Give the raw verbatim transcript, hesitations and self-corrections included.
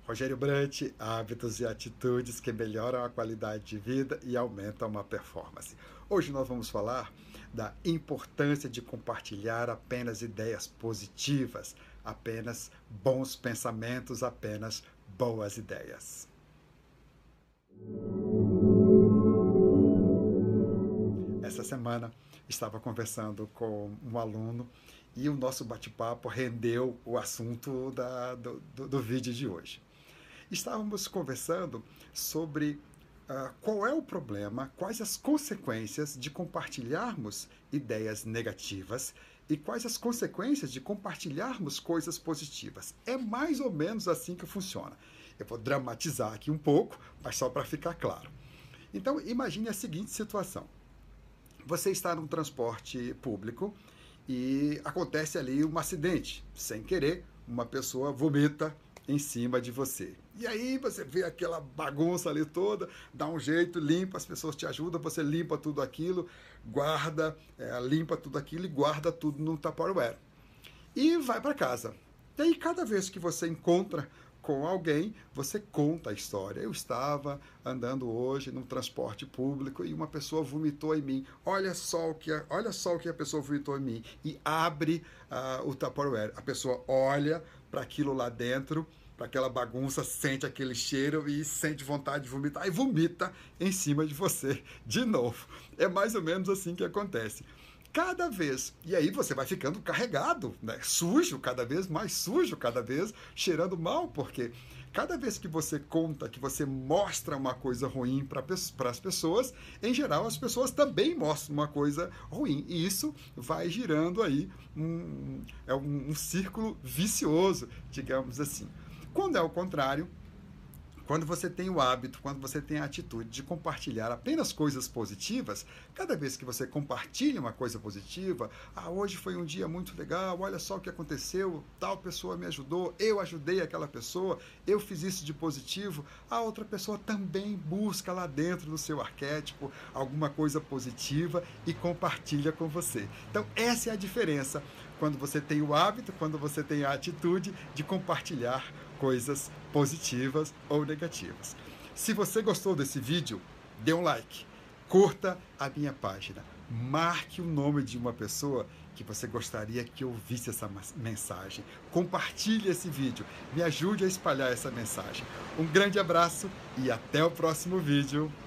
Rogério Brant, hábitos e atitudes que melhoram a qualidade de vida e aumentam a performance. Hoje nós vamos falar da importância de compartilhar apenas ideias positivas, apenas bons pensamentos, apenas boas ideias. Essa semana estava conversando com um aluno e o nosso bate-papo rendeu o assunto da, do, do, do vídeo de hoje. Estávamos conversando sobre uh, qual é o problema, quais as consequências de compartilharmos ideias negativas e quais as consequências de compartilharmos coisas positivas. É mais ou menos assim que funciona. Eu vou dramatizar aqui um pouco, mas só para ficar claro. Então, imagine a seguinte situação. Você está num transporte público e acontece ali um acidente. Sem querer, uma pessoa vomita em cima de você. E aí você vê aquela bagunça ali toda, dá um jeito, limpa, as pessoas te ajudam, você limpa tudo aquilo, guarda, é, limpa tudo aquilo e guarda tudo no Tupperware. E vai para casa. E aí cada vez que você encontra com alguém, você conta a história. Eu estava andando hoje num transporte público e uma pessoa vomitou em mim. Olha só o que a, olha só o que a pessoa vomitou em mim. E abre uh, o Tupperware. A pessoa olha para aquilo lá dentro, para aquela bagunça, sente aquele cheiro e sente vontade de vomitar e vomita em cima de você de novo. É mais ou menos assim que acontece. Cada vez, e aí você vai ficando carregado, né? Sujo, cada vez mais sujo, cada vez cheirando mal, porque cada vez que você conta, que você mostra uma coisa ruim para as pessoas, em geral as pessoas também mostram uma coisa ruim, e isso vai girando aí, um, é um, um círculo vicioso, digamos assim. Quando é o contrário, quando você tem o hábito, quando você tem a atitude de compartilhar apenas coisas positivas, cada vez que você compartilha uma coisa positiva, ah, hoje foi um dia muito legal, olha só o que aconteceu, tal pessoa me ajudou, eu ajudei aquela pessoa, eu fiz isso de positivo, a outra pessoa também busca lá dentro do seu arquétipo alguma coisa positiva e compartilha com você. Então, essa é a diferença quando você tem o hábito, quando você tem a atitude de compartilhar coisas positivas ou negativas. Se você gostou desse vídeo, dê um like, curta a minha página, marque o nome de uma pessoa que você gostaria que ouvisse essa mensagem, compartilhe esse vídeo, me ajude a espalhar essa mensagem. Um grande abraço e até o próximo vídeo.